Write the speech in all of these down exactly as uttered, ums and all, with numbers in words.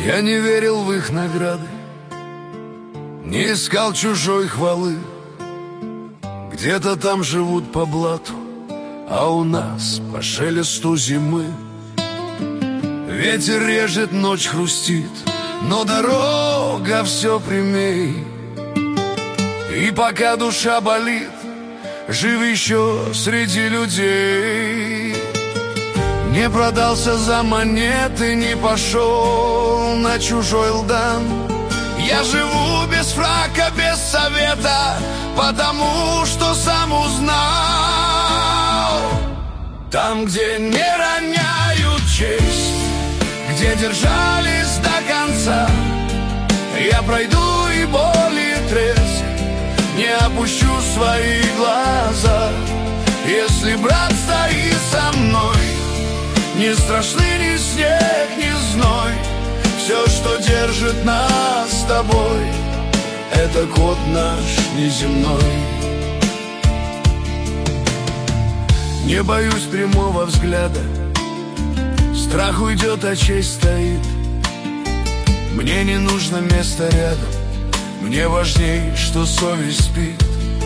Я не верил в их награды, не искал чужой хвалы. Где-то там живут по блату, а у нас по шелесту зимы. Ветер режет, ночь хрустит, но дорога все прямей. И пока душа болит, жив еще среди людей. Не продался за монеты, не пошел на чужой лдан. Я живу без фрака, без совета, потому что сам узнал. Там, где не роняют честь, где держались до конца, я пройду и боль, и треск, не опущу свои глаза. Если брат стоит со мной, не страшны ни снег, ни зной. Все, что держит нас с тобой, это код наш неземной. Не боюсь прямого взгляда, страх уйдет, а честь стоит. Мне не нужно место рядом, мне важней, что совесть спит.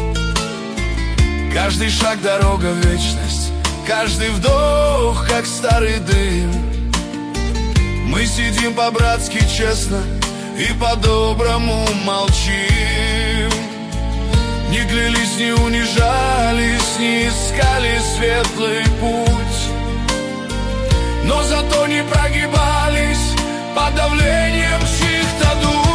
Каждый шаг — дорога в вечность, каждый вдох, как старый дым. Мы сидим по-братски честно и по-доброму молчим. Не клялись, не унижались, не искали светлый путь, но зато не прогибались под давлением чьих-то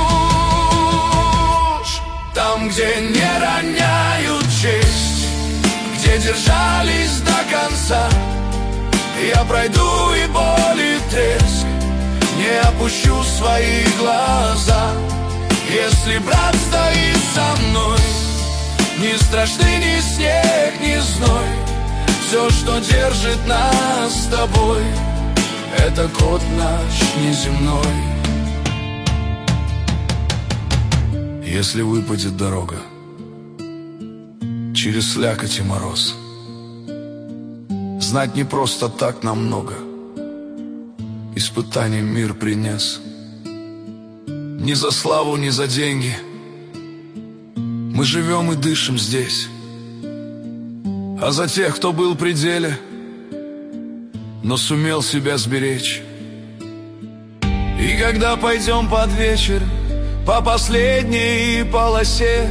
душ. Там, где не роняют честь, где держались до конца, я пройду и боль, и треск, не опущу свои глаза. Если брат стоит со мной, не страшны ни снег, ни зной. Все, что держит нас с тобой, это код наш неземной. Если выпадет дорога через слякоть и мороз, знать не просто так нам много испытаний мир принес. Ни за славу, ни за деньги мы живем и дышим здесь, а за тех, кто был в пределе, но сумел себя сберечь. И когда пойдем под вечер по последней полосе,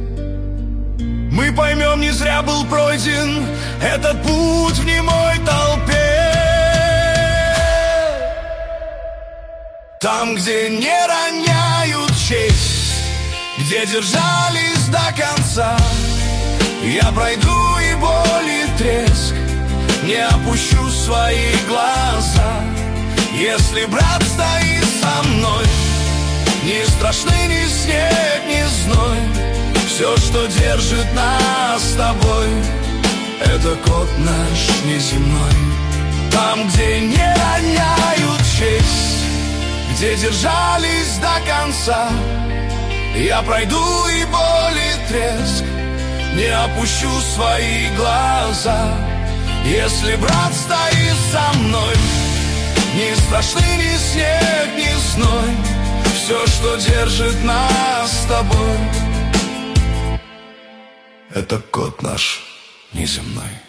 мы поймем, не зря был пройден этот путь в немой толпе. Там, где не роняют честь, где держались до конца, я пройду и боль, и треск, не опущу свои глаза. Если брат стоит со мной, не страшны ни снег, ни зной. Все, что держит нас с тобой, это код наш неземной. Там, где не роняют честь, где держались до конца, я пройду и боль, и треск, не опущу свои глаза. Если брат стоит со мной, не страшны ни снег, ни зной. Все, что держит нас с тобой, это код наш неземной.